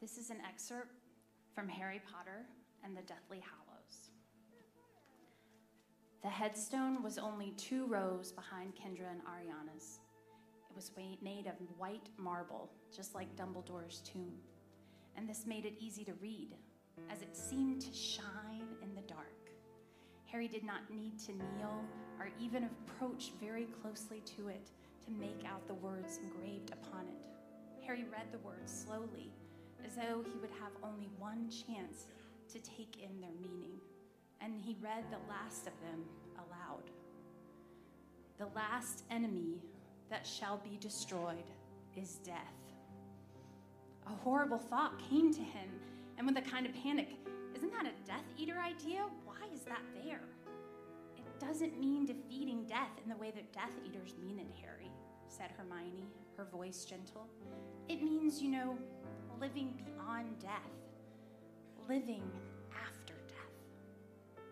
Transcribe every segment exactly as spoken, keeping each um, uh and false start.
This is an excerpt from Harry Potter and the Deathly Hallows. The headstone was only two rows behind Kendra and Ariana's. It was made of white marble, just like Dumbledore's tomb. And this made it easy to read, as it seemed to shine in the dark. Harry did not need to kneel or even approach very closely to it to make out the words engraved upon it. Harry read the words slowly, as though he would have only one chance to take in their meaning, and he read the last of them aloud. The last enemy that shall be destroyed is death. A horrible thought came to him, and with a kind of panic, isn't that a Death Eater idea? Why is that there? It doesn't mean defeating death in the way that Death Eaters mean it, Harry, said Hermione, her voice gentle. It means, you know, living beyond death, living after death.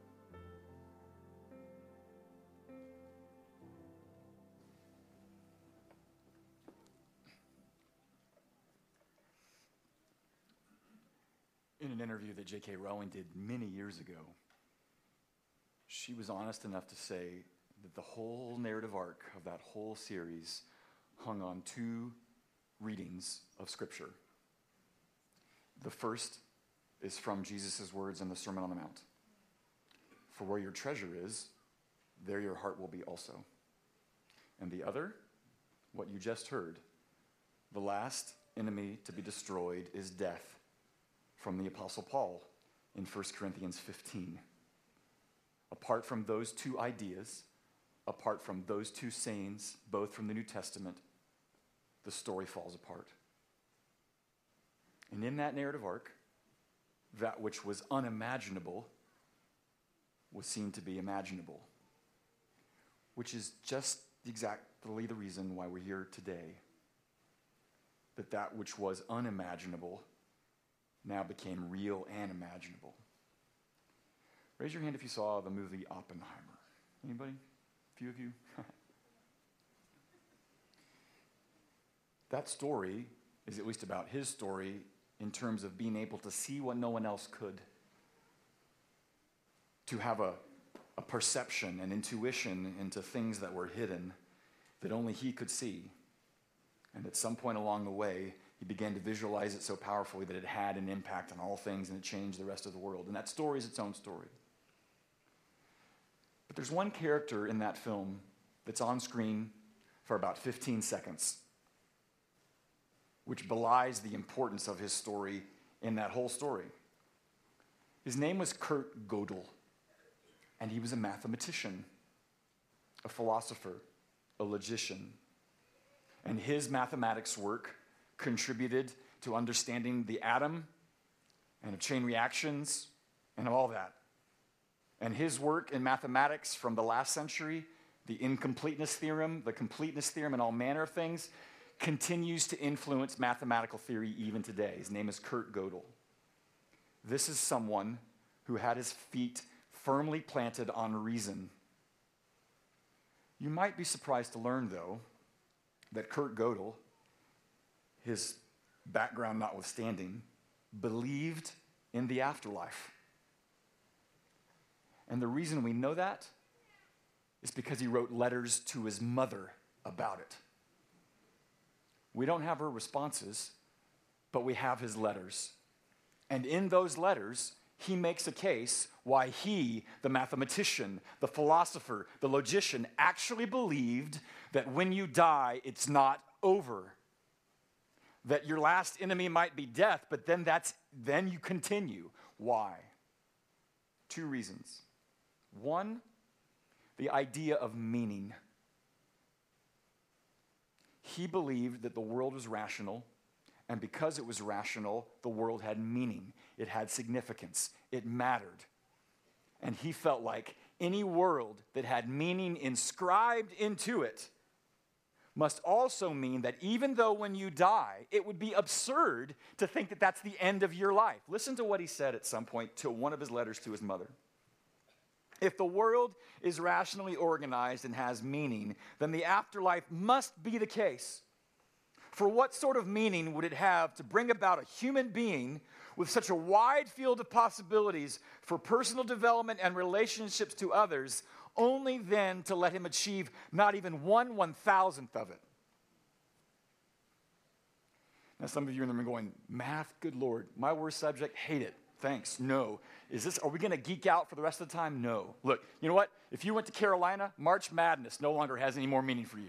In an interview that J K Rowling did many years ago, she was honest enough to say that the whole narrative arc of that whole series hung on two readings of Scripture. The first is from Jesus' words in the Sermon on the Mount. For where your treasure is, there your heart will be also. And the other, what you just heard, the last enemy to be destroyed is death, from the Apostle Paul in First Corinthians fifteen. Apart from those two ideas, apart from those two sayings, both from the New Testament, the story falls apart. And in that narrative arc, that which was unimaginable was seen to be imaginable, which is just exactly the reason why we're here today. That that which was unimaginable now became real and imaginable. Raise your hand if you saw the movie Oppenheimer. Anybody? A few of you? That story is at least about his story in terms of being able to see what no one else could. To have a, a perception, an intuition into things that were hidden that only he could see. And at some point along the way, he began to visualize it so powerfully that it had an impact on all things and it changed the rest of the world. And that story is its own story. But there's one character in that film that's on screen for about fifteen seconds, which belies the importance of his story in that whole story. His name was Kurt Gödel, and he was a mathematician, a philosopher, a logician. And his mathematics work contributed to understanding the atom and of chain reactions and all that. And his work in mathematics from the last century, the incompleteness theorem, the completeness theorem, and all manner of things, continues to influence mathematical theory even today. His name is Kurt Gödel. This is someone who had his feet firmly planted on reason. You might be surprised to learn, though, that Kurt Gödel, his background notwithstanding, believed in the afterlife. And the reason we know that is because he wrote letters to his mother about it. We don't have her responses, but we have his letters. And in those letters, he makes a case why he, the mathematician, the philosopher, the logician, actually believed that when you die, it's not over. That your last enemy might be death, but then that's then you continue. Why? Two reasons. One, the idea of meaning. He believed that the world was rational, and because it was rational, the world had meaning. It had significance. It mattered. And he felt like any world that had meaning inscribed into it must also mean that even though when you die, it would be absurd to think that that's the end of your life. Listen to what he said at some point to one of his letters to his mother. If the world is rationally organized and has meaning, then the afterlife must be the case. For what sort of meaning would it have to bring about a human being with such a wide field of possibilities for personal development and relationships to others, only then to let him achieve not even one one-thousandth of it? Now, some of you in the room are going, math, good Lord, my worst subject, hate it. Thanks. No. Is this, are we going to geek out for the rest of the time? No. Look, you know what? If you went to Carolina, March Madness no longer has any more meaning for you.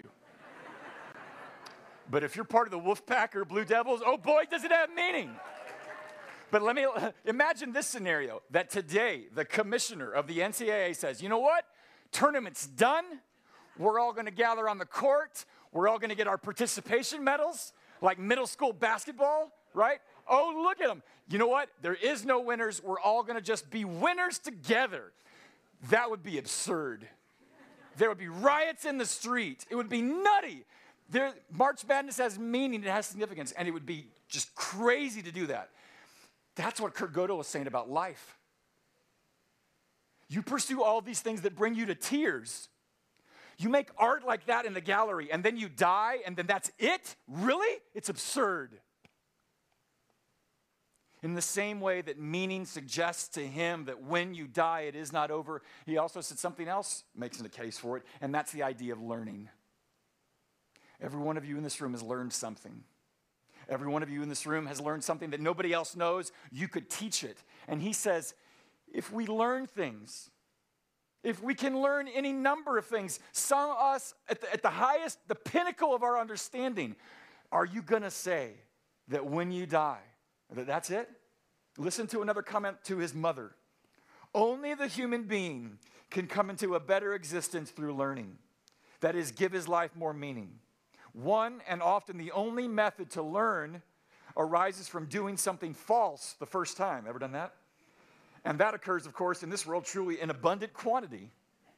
But if you're part of the Wolfpack or Blue Devils, oh boy, does it have meaning. But let me imagine this scenario, that today the commissioner of the N C double A says, you know what? Tournament's done. We're all going to gather on the court. We're all going to get our participation medals, like middle school basketball, right? Oh, look at them. You know what? There is no winners. We're all going to just be winners together. That would be absurd. There would be riots in the street. It would be nutty. There, March Madness has meaning, it has significance, and it would be just crazy to do that. That's what Kurt Gödel was saying about life. You pursue all these things that bring you to tears. You make art like that in the gallery, and then you die, and then that's it? Really? It's absurd. In the same way that meaning suggests to him that when you die, it is not over, he also said something else makes a case for it, and that's the idea of learning. Every one of you in this room has learned something. Every one of you in this room has learned something that nobody else knows. You could teach it. And he says, if we learn things, if we can learn any number of things, some of us at the, at the highest, the pinnacle of our understanding, are you going to say that when you die, that that's it? Listen to another comment to his mother. Only the human being can come into a better existence through learning. That is, give his life more meaning. One and often the only method to learn arises from doing something false the first time. Ever done that? And that occurs, of course, in this world truly in abundant quantity.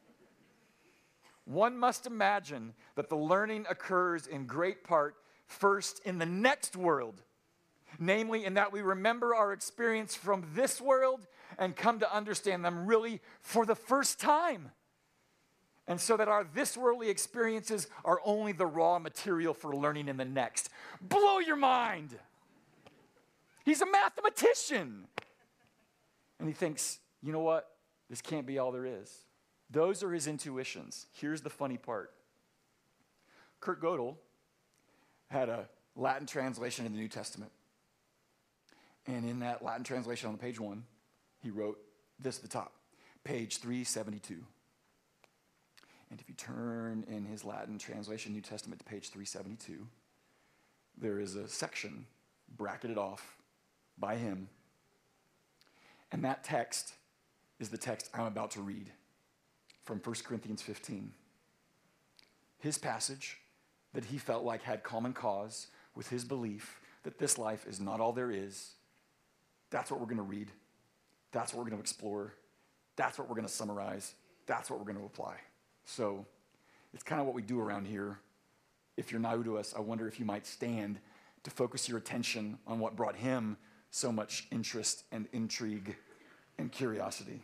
One must imagine that the learning occurs in great part first in the next world, namely in that we remember our experience from this world and come to understand them really for the first time. And so that our this worldly experiences are only the raw material for learning in the next. Blow your mind. He's a mathematician. And he thinks, you know what? This can't be all there is. Those are his intuitions. Here's the funny part. Kurt Gödel had a Latin translation of the New Testament. And in that Latin translation on page one, he wrote this at the top, page three seventy-two. And if you turn in his Latin translation, New Testament, to page three seventy-two, there is a section bracketed off by him. And that text is the text I'm about to read from First Corinthians fifteen. His passage that he felt like had common cause with his belief that this life is not all there is. That's what we're going to read. That's what we're going to explore. That's what we're going to summarize. That's what we're going to apply. So it's kind of what we do around here. If you're new to us, I wonder if you might stand to focus your attention on what brought him so much interest and intrigue and curiosity.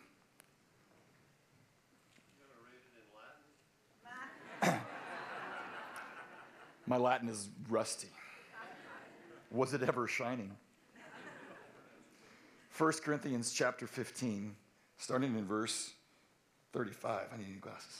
You gonna read it in Latin? My Latin is rusty. Was it ever shining? First Corinthians chapter fifteen, starting in verse thirty-five. I need new glasses.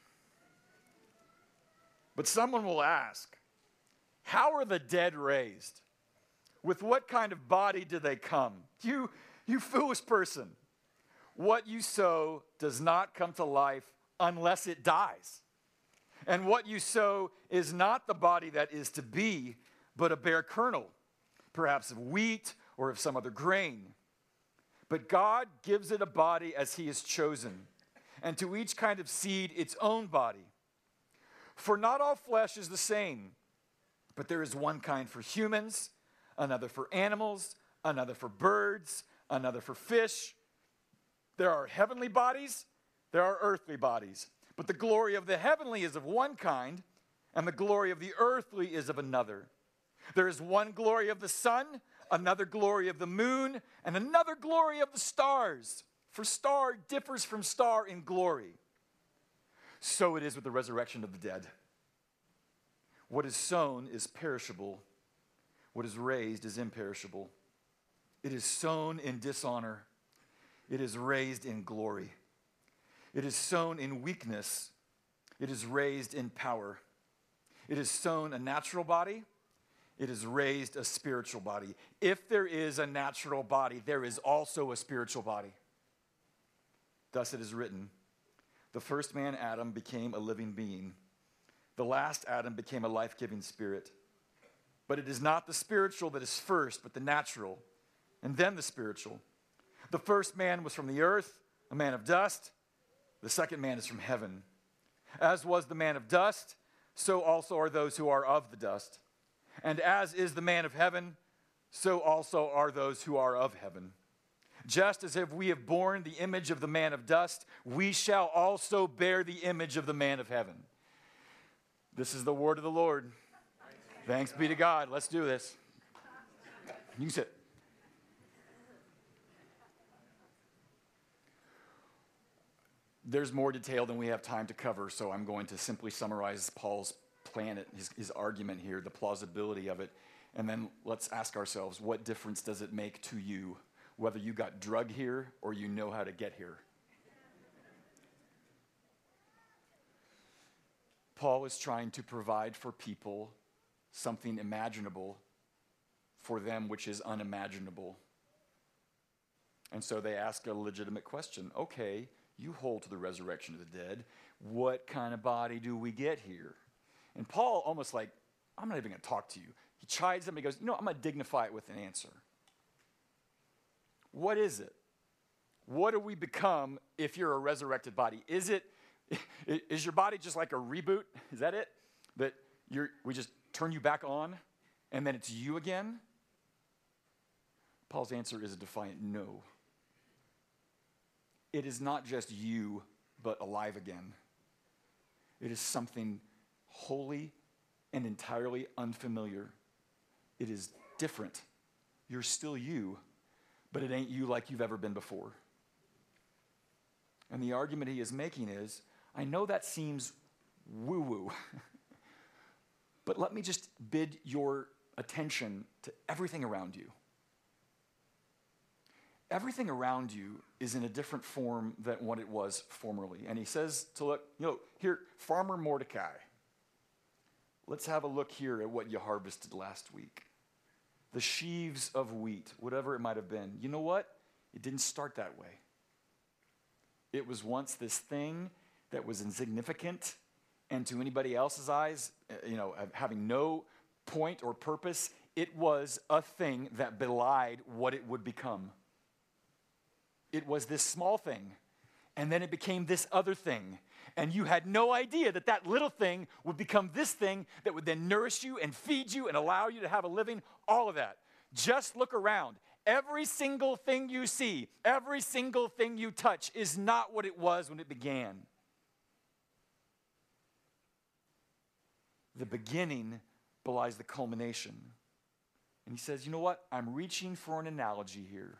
But someone will ask, how are the dead raised? With what kind of body do they come? You, you foolish person. What you sow does not come to life unless it dies. And what you sow is not the body that is to be, but a bare kernel, perhaps of wheat or of some other grain. But God gives it a body as he has chosen, and to each kind of seed its own body. For not all flesh is the same, but there is one kind for humans, another for animals, another for birds, another for fish. There are heavenly bodies, there are earthly bodies. But the glory of the heavenly is of one kind, and the glory of the earthly is of another. There is one glory of the sun, another glory of the moon, and another glory of the stars. For star differs from star in glory. So it is with the resurrection of the dead. What is sown is perishable, What is raised is imperishable. It is sown in dishonor. It is raised in glory. It is sown in weakness. It is raised in power. It is sown a natural body. It is raised a spiritual body. If there is a natural body, there is also a spiritual body. Thus it is written, the first man, Adam, became a living being. The last Adam became a life-giving spirit. But it is not the spiritual that is first, but the natural, and then the spiritual. The first man was from the earth, a man of dust. The second man is from heaven. As was the man of dust, so also are those who are of the dust. And as is the man of heaven, so also are those who are of heaven. Just as if we have borne the image of the man of dust, we shall also bear the image of the man of heaven. This is the word of the Lord. Thanks be to God. Let's do this. You can sit. There's more detail than we have time to cover, so I'm going to simply summarize Paul's plan, his, his argument here, the plausibility of it, and then let's ask ourselves, what difference does it make to you, whether you got drug here or you know how to get here? Paul is trying to provide for people something imaginable for them which is unimaginable. And so they ask a legitimate question. Okay, you hold to the resurrection of the dead. What kind of body do we get here? And Paul almost like, I'm not even going to talk to you. He chides them. He goes, you know, I'm going to dignify it with an answer. What is it? What do we become if you're a resurrected body? Is it, is your body just like a reboot? Is that it? That you're, we just turn you back on and then it's you again? Paul's answer is a defiant no. It is not just you, but alive again. It is something holy and entirely unfamiliar. It is different. You're still you, but it ain't you like you've ever been before. And the argument he is making is, I know that seems woo-woo, but let me just bid your attention to everything around you. Everything around you is in a different form than what it was formerly. And he says to look, you know, here, Farmer Mordecai, let's have a look here at what you harvested last week. The sheaves of wheat, whatever it might have been. You know what? It didn't start that way. It was once this thing that was insignificant and to anybody else's eyes, you know, having no point or purpose. It was a thing that belied what it would become. It was this small thing, and then it became this other thing. And you had no idea that that little thing would become this thing that would then nourish you and feed you and allow you to have a living, all of that. Just look around. Every single thing you see, every single thing you touch is not what it was when it began. The beginning belies the culmination. And he says, you know what? I'm reaching for an analogy here.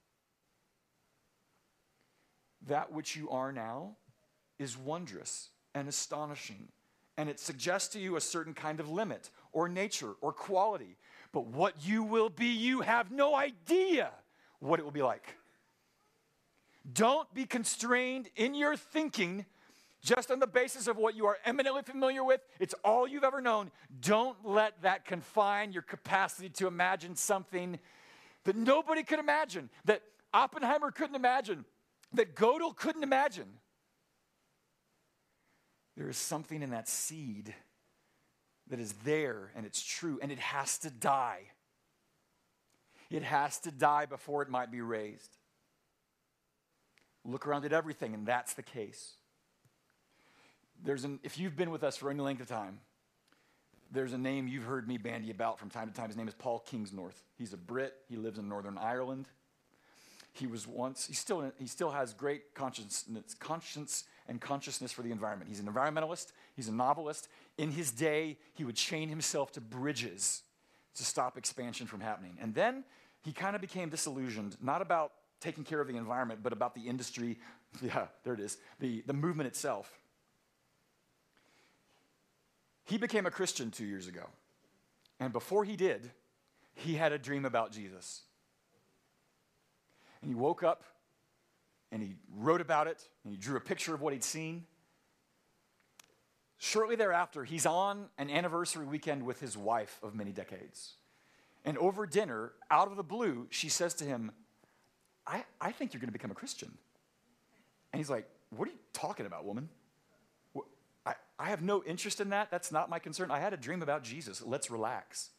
That which you are now is wondrous and astonishing, and it suggests to you a certain kind of limit or nature or quality. But what you will be, you have no idea what it will be like. Don't be constrained in your thinking just on the basis of what you are eminently familiar with. It's all you've ever known. Don't let that confine your capacity to imagine something that nobody could imagine, that Oppenheimer couldn't imagine, that Gödel couldn't imagine. There is something in that seed that is there, and it's true, and it has to die. It has to die before it might be raised. Look around at everything, and that's the case. There's an, if you've been with us for any length of time, there's a name you've heard me bandy about from time to time. His name is Paul Kingsnorth. He's a Brit. He lives in Northern Ireland. He was once, he still, he still has great consciousness, conscience and consciousness for the environment. He's an environmentalist. He's a novelist. In his day, he would chain himself to bridges to stop expansion from happening. And then he kind of became disillusioned, not about taking care of the environment, but about the industry. Yeah, there it is, the, the movement itself. He became a Christian two years ago. And before he did, he had a dream about Jesus. And he woke up and he wrote about it and he drew a picture of what he'd seen. Shortly thereafter, he's on an anniversary weekend with his wife of many decades. And over dinner, out of the blue, she says to him, I, I think you're going to become a Christian. And he's like, what are you talking about, woman? I, I have no interest in that. That's not my concern. I had a dream about Jesus. Let's relax.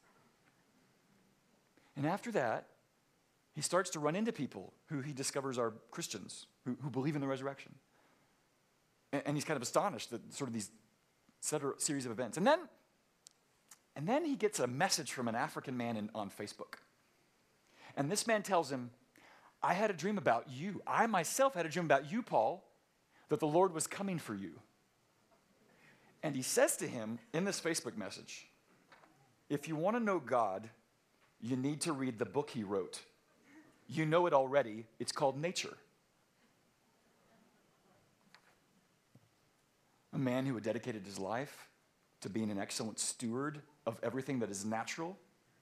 And after that, he starts to run into people who he discovers are Christians, who, who believe in the resurrection. And, and he's kind of astonished at sort of these series of events. And then, and then he gets a message from an African man in, on Facebook. And this man tells him, I had a dream about you. I myself had a dream about you, Paul, that the Lord was coming for you. And he says to him in this Facebook message, if you want to know God, you need to read the book he wrote. You know it already. It's called Nature. A man who had dedicated his life to being an excellent steward of everything that is natural.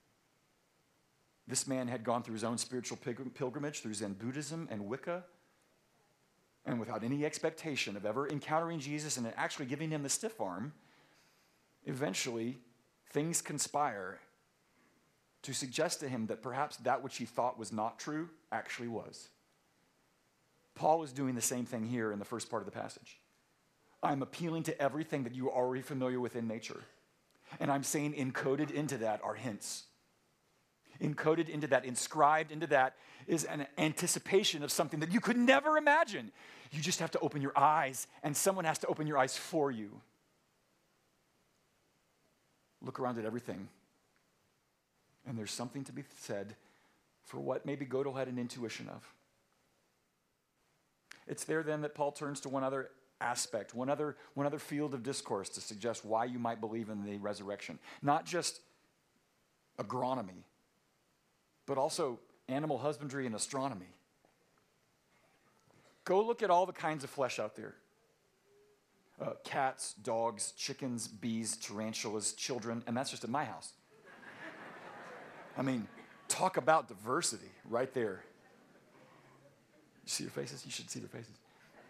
This man had gone through his own spiritual pilgrimage through Zen Buddhism and Wicca, and without any expectation of ever encountering Jesus and actually giving him the stiff arm, eventually things conspire to suggest to him that perhaps that which he thought was not true actually was. Paul is doing the same thing here in the first part of the passage. I'm appealing to everything that you are already familiar with in nature. And I'm saying encoded into that are hints. Encoded into that, inscribed into that is an anticipation of something that you could never imagine. You just have to open your eyes, and someone has to open your eyes for you. Look around at everything, and there's something to be said for what maybe Gödel had an intuition of. It's there then that Paul turns to one other aspect, one other, one other field of discourse to suggest why you might believe in the resurrection. Not just agronomy, but also animal husbandry and astronomy. Go look at all the kinds of flesh out there. Uh, cats, dogs, chickens, bees, tarantulas, children, and that's just at my house. I mean, talk about diversity right there. You see their faces? You should see their faces.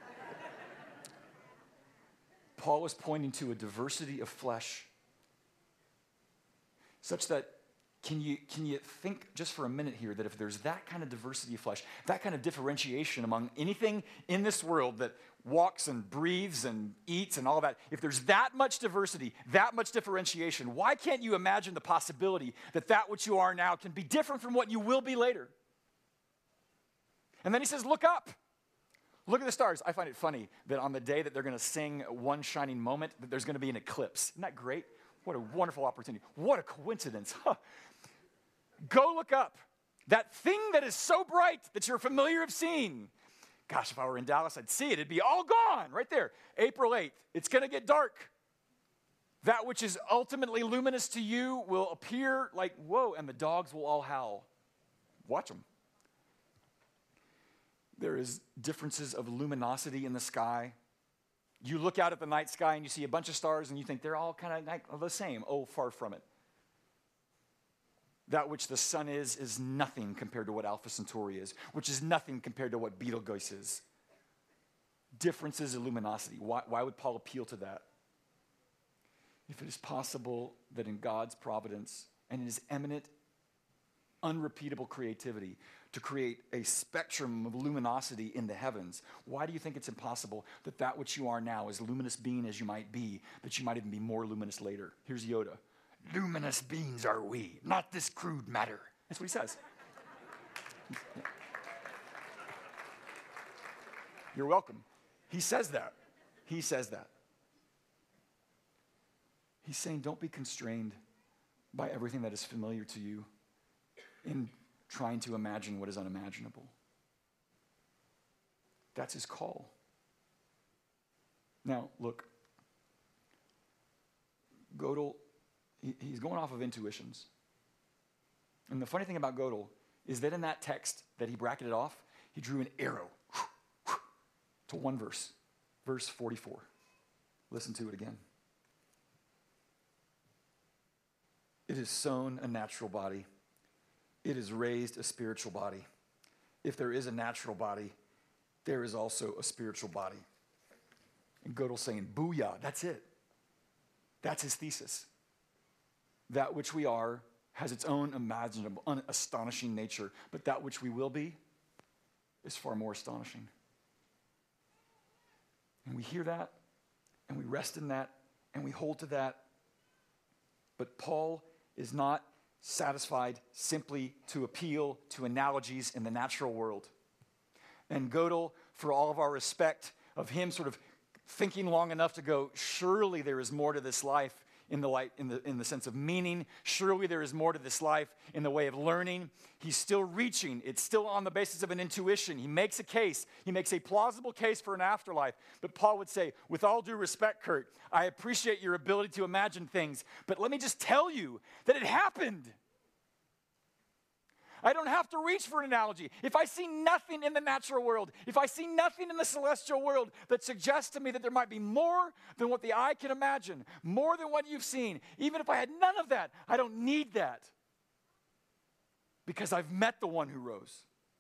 Paul is pointing to a diversity of flesh such that Can you, can you think just for a minute here that if there's that kind of diversity of flesh, that kind of differentiation among anything in this world that walks and breathes and eats and all of that, if there's that much diversity, that much differentiation, why can't you imagine the possibility that that which you are now can be different from what you will be later? And then he says, look up. Look at the stars. I find it funny that on the day that they're going to sing One Shining Moment, that there's going to be an eclipse. Isn't that great? What a wonderful opportunity. What a coincidence. Huh. Go look up. That thing that is so bright that you're familiar of seeing. Gosh, if I were in Dallas, I'd see it. It'd be all gone right there. April eighth. It's going to get dark. That which is ultimately luminous to you will appear like, whoa, and the dogs will all howl. Watch them. There is differences of luminosity in the sky. You look out at the night sky and you see a bunch of stars and you think they're all kind of like the same. Oh, far from it. That which the sun is, is nothing compared to what Alpha Centauri is, which is nothing compared to what Betelgeuse is. Differences in luminosity. Why, why would Paul appeal to that? If it is possible that in God's providence and in his eminent, unrepeatable creativity to create a spectrum of luminosity in the heavens, why do you think it's impossible that that which you are now, as luminous being as you might be, that you might even be more luminous later? Here's Yoda. Luminous beings are we, not this crude matter. That's what he says. You're welcome. He says that. He says that. He's saying don't be constrained by everything that is familiar to you in trying to imagine what is unimaginable. That's his call. Now, look, Gödel, he, he's going off of intuitions. And the funny thing about Gödel is that in that text that he bracketed off, he drew an arrow to one verse, verse forty-four. Listen to it again. It is sown a natural body, it has raised a spiritual body. If there is a natural body, there is also a spiritual body. And Gödel's saying, booyah, that's it. That's his thesis. That which we are has its own imaginable, un- astonishing nature, but that which we will be is far more astonishing. And we hear that, and we rest in that, and we hold to that. But Paul is not satisfied simply to appeal to analogies in the natural world. And Gödel, for all of our respect of him sort of thinking long enough to go, surely there is more to this life in the light, in the, in the sense of meaning. Surely there is more to this life in the way of learning. He's still reaching. It's still on the basis of an intuition. He makes a case. He makes a plausible case for an afterlife. But Paul would say, with all due respect, Kurt, I appreciate your ability to imagine things, but let me just tell you that it happened. I don't have to reach for an analogy. If I see nothing in the natural world, if I see nothing in the celestial world that suggests to me that there might be more than what the eye can imagine, more than what you've seen, even if I had none of that, I don't need that because I've met the one who rose.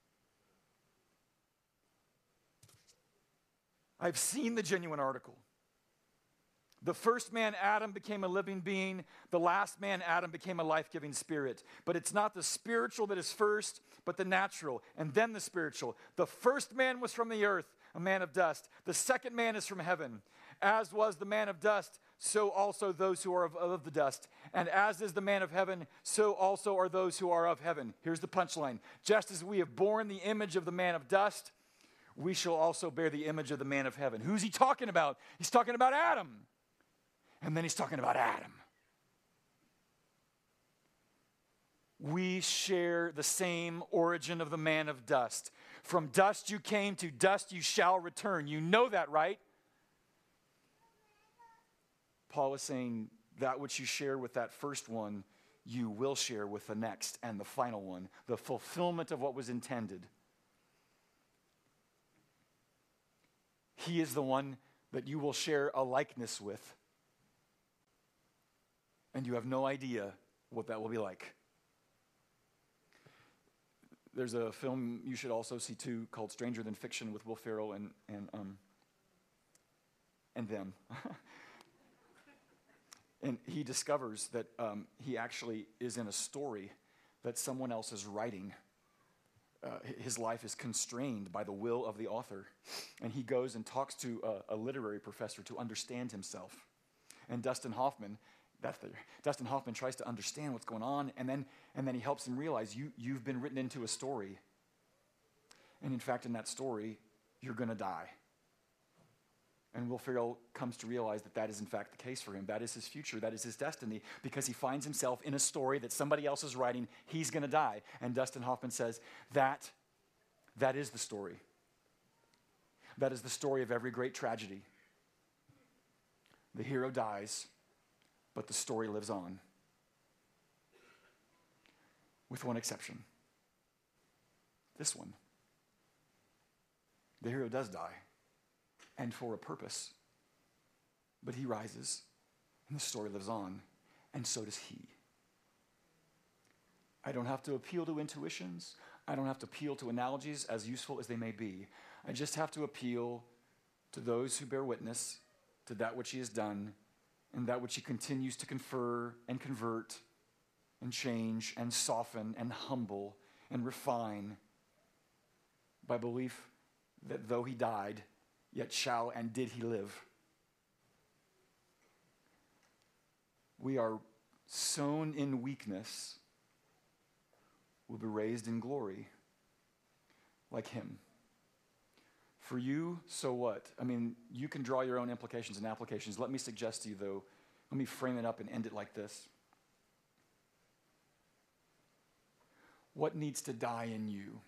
I've seen the genuine article. The first man, Adam, became a living being. The last man, Adam, became a life-giving spirit. But it's not the spiritual that is first, but the natural, and then the spiritual. The first man was from the earth, a man of dust. The second man is from heaven. As was the man of dust, so also those who are of, of the dust. And as is the man of heaven, so also are those who are of heaven. Here's the punchline. Just as we have borne the image of the man of dust, we shall also bear the image of the man of heaven. Who's he talking about? He's talking about Adam. And then he's talking about Adam. We share the same origin of the man of dust. From dust you came, to dust you shall return. You know that, right? Paul is saying that which you share with that first one, you will share with the next and the final one, the fulfillment of what was intended. He is the one that you will share a likeness with. And you have no idea what that will be like. There's a film you should also see too called Stranger Than Fiction with Will Ferrell and and um and them. And he discovers that um, he actually is in a story that someone else is writing. Uh, his life is constrained by the will of the author. And he goes and talks to a, a literary professor to understand himself. And Dustin Hoffman That's the, Dustin Hoffman tries to understand what's going on, and then and then he helps him realize you, you've been written into a story. And in fact, in that story, you're going to die. And Will Ferrell comes to realize that that is in fact the case for him. That is his future. That is his destiny, because he finds himself in a story that somebody else is writing. He's going to die. And Dustin Hoffman says, that, that is the story. That is the story of every great tragedy. The hero dies, but the story lives on. With one exception. This one. The hero does die, and for a purpose. But he rises, and the story lives on, and so does he. I don't have to appeal to intuitions. I don't have to appeal to analogies, as useful as they may be. I just have to appeal to those who bear witness to that which he has done, and that which he continues to confer and convert and change and soften and humble and refine by belief that though he died, yet shall and did he live. We are sown in weakness, will be raised in glory like him. For you, so what? I mean, you can draw your own implications and applications. Let me suggest to you, though, let me frame it up and end it like this. What needs to die in you?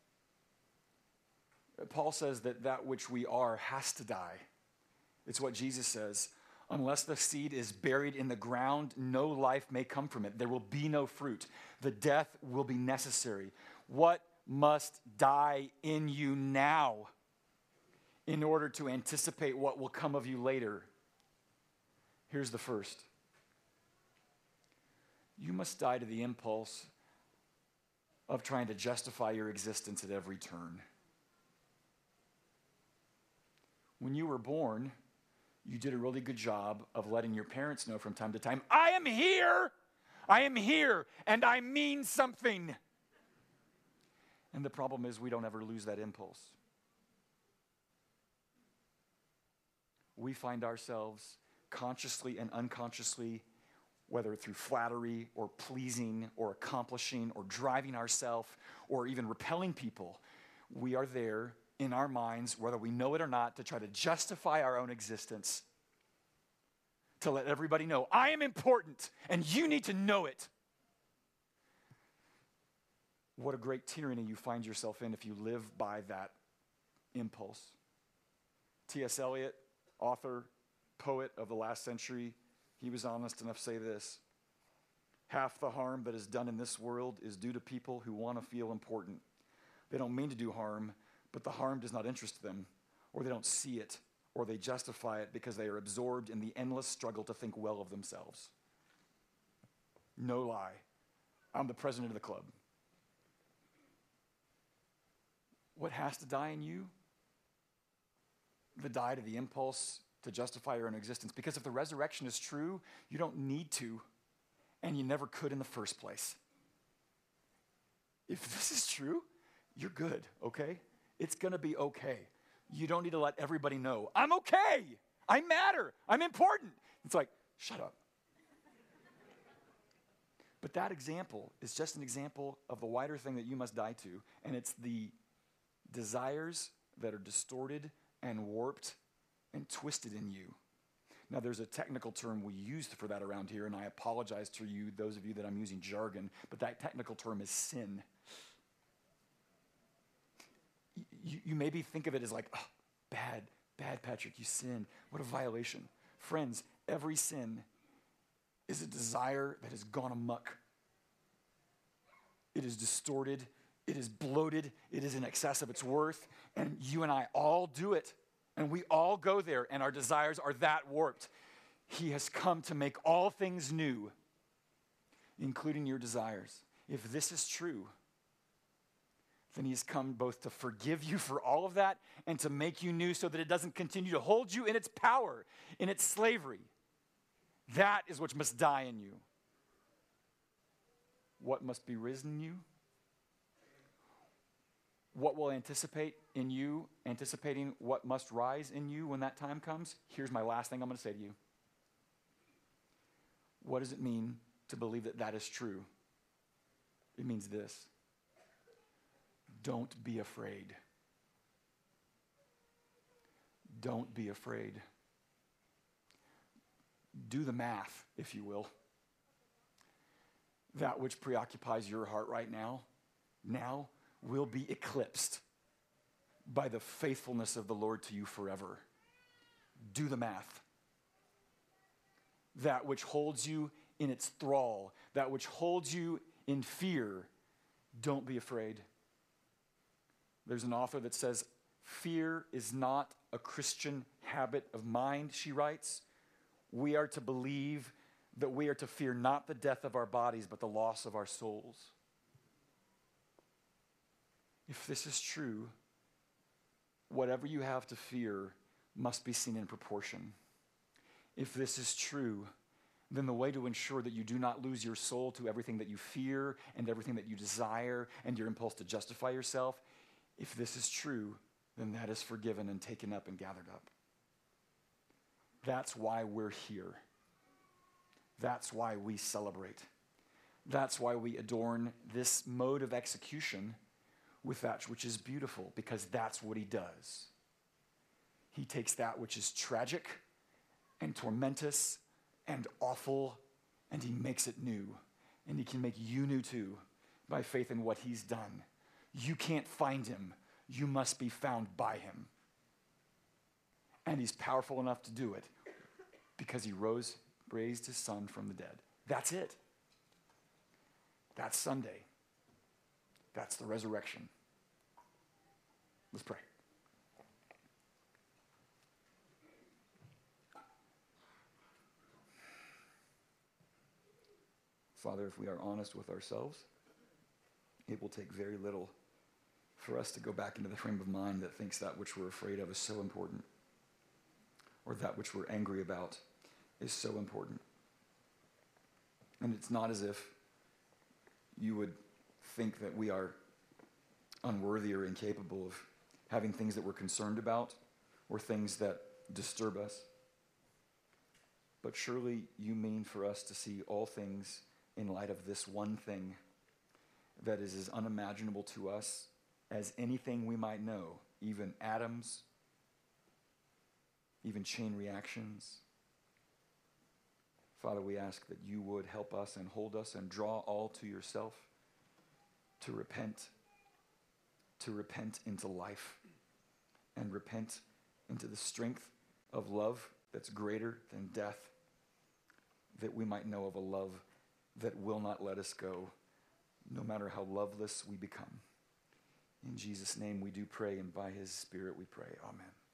Paul says that that which we are has to die. It's what Jesus says. Unless the seed is buried in the ground, no life may come from it. There will be no fruit. The death will be necessary. What must die in you now in order to anticipate what will come of you later? Here's the first. You must die to the impulse of trying to justify your existence at every turn. When you were born, you did a really good job of letting your parents know from time to time, I am here, I am here, and I mean something. And the problem is we don't ever lose that impulse. We find ourselves consciously and unconsciously, whether through flattery or pleasing or accomplishing or driving ourselves or even repelling people, we are there in our minds, whether we know it or not, to try to justify our own existence, to let everybody know, I am important and you need to know it. What a great tyranny you find yourself in if you live by that impulse. T S Eliot, author, poet of the last century, he was honest enough to say this: half the harm that is done in this world is due to people who want to feel important. They don't mean to do harm, but the harm does not interest them, or they don't see it, or they justify it because they are absorbed in the endless struggle to think well of themselves. No lie. I'm the president of the club. What has to die in you? The die to the impulse to justify your own existence. Because if the resurrection is true, you don't need to, and you never could in the first place. If this is true, you're good, okay? It's gonna be okay. You don't need to let everybody know, I'm okay, I matter, I'm important. It's like, shut up. But that example is just an example of the wider thing that you must die to, and it's the desires that are distorted and warped and twisted in you. Now, there's a technical term we use for that around here, and I apologize to you, those of you that I'm using jargon, but that technical term is sin. You, you maybe think of it as like, oh, bad, bad, Patrick, you sinned. What a violation. Friends, every sin is a desire that has gone amok. It is distorted. It is bloated. It is in excess of its worth. And you and I all do it. And we all go there, and our desires are that warped. He has come to make all things new, including your desires. If this is true, then he's come both to forgive you for all of that and to make you new so that it doesn't continue to hold you in its power, in its slavery. That is what must die in you. What must be risen in you? What will anticipate in you, anticipating what must rise in you when that time comes? Here's my last thing I'm going to say to you. What does it mean to believe that that is true? It means this: don't be afraid. Don't be afraid. Do the math, if you will. That which preoccupies your heart right now, now will be eclipsed by the faithfulness of the Lord to you forever. Do the math. That which holds you in its thrall, that which holds you in fear, don't be afraid. There's an author that says, fear is not a Christian habit of mind, she writes. We are to believe that we are to fear not the death of our bodies, but the loss of our souls. If this is true, whatever you have to fear must be seen in proportion. If this is true, then the way to ensure that you do not lose your soul to everything that you fear and everything that you desire and your impulse to justify yourself, if this is true, then that is forgiven and taken up and gathered up. That's why we're here. That's why we celebrate. That's why we adorn this mode of execution with that which is beautiful, because that's what he does. He takes that which is tragic and tormentous and awful, and he makes it new. And he can make you new too by faith in what he's done. You can't find him. You must be found by him. And he's powerful enough to do it because he rose, raised his son from the dead. That's it. That's Sunday. That's the resurrection. Let's pray. Father, if we are honest with ourselves, it will take very little for us to go back into the frame of mind that thinks that which we're afraid of is so important, or that which we're angry about is so important. And it's not as if you would think that we are unworthy or incapable of having things that we're concerned about or things that disturb us. But surely you mean for us to see all things in light of this one thing that is as unimaginable to us as anything we might know, even atoms, even chain reactions. Father, we ask that you would help us and hold us and draw all to yourself, to repent, to repent into life, and repent into the strength of love that's greater than death, that we might know of a love that will not let us go, no matter how loveless we become. In Jesus' name we do pray, and by his Spirit we pray. Amen.